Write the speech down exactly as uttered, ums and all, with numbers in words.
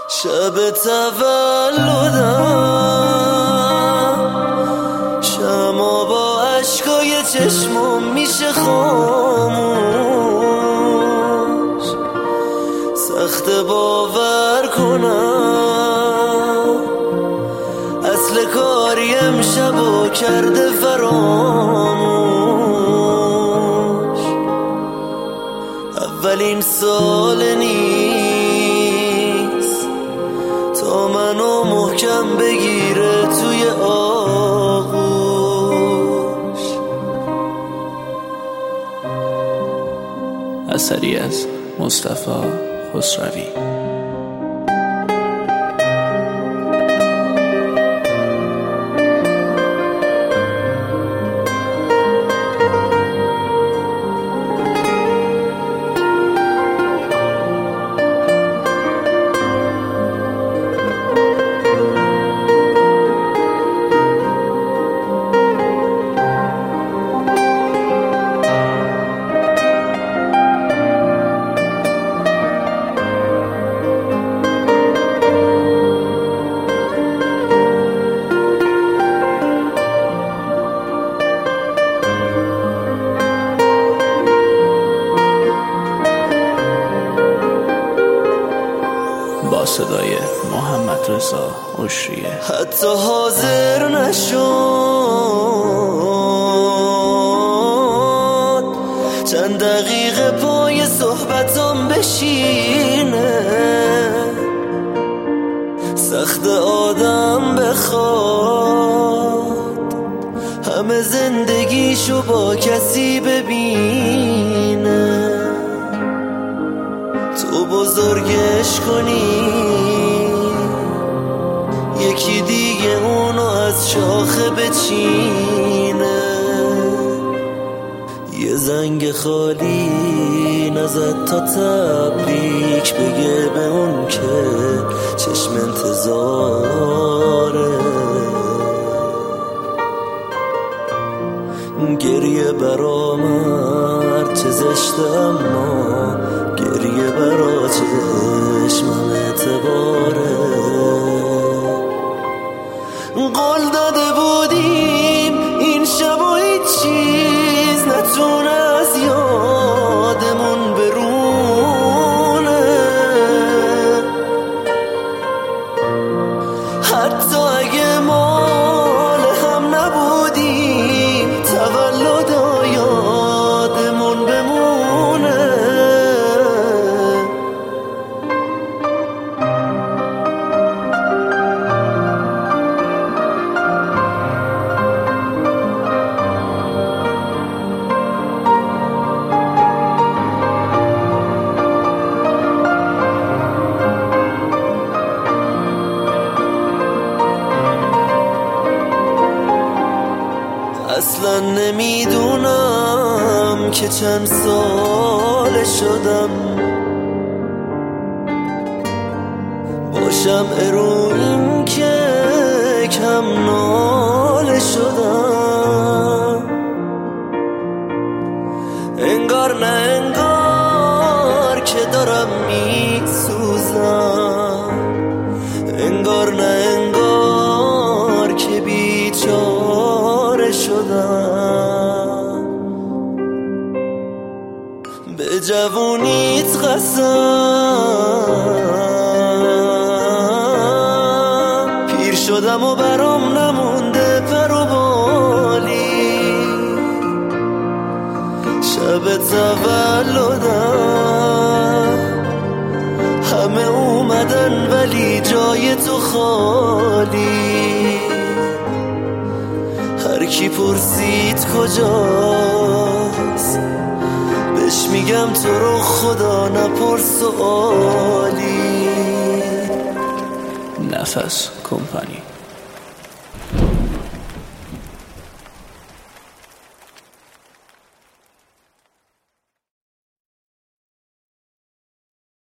شب تولدم شما با عشقای چشمم میشه خاموش، سخت باور کنم اصل کاری امشبو کرده فراموش. اولین سال نیست تا منو محکم بگیره توی آغوش. اثری از مصطفی خسروی. با صدای محمد رضا عشریه. حتی حاضر نشد چند دقیقه پای صحبتام بشینه، سخت آدم بخواد همه زندگیشو با کسی ببینه، تو بزرگش کنی یکی دیگه اونو از شاخه بچینه. یه زنگ خالی نزد تا تبریک بگه به اون که چشم انتظاره، گریه برا مرد چه زشته اما گریه برا چشمم اعتباره. قول داده بودیم این شب و هیچ چیز نتونه از یادمون برونه، حتی اگه مال هم نبودیم تولد یادمون بمونه. اصلا نمیدونم که چند سال شدم باشم رو این که کم ناله شدم، انگار نه انگار که دارم میسوزم، انگار نه انگار که بیچاره شدم. به جوونیت قسم پیر شدم و برام نمونده پر و بالی، شب تولدم همه اومدن ولی جای تو خالی، هر کی پرسید کجاست بهش میگم تو رو خدا نپرس سوالی. نفس کمپانی.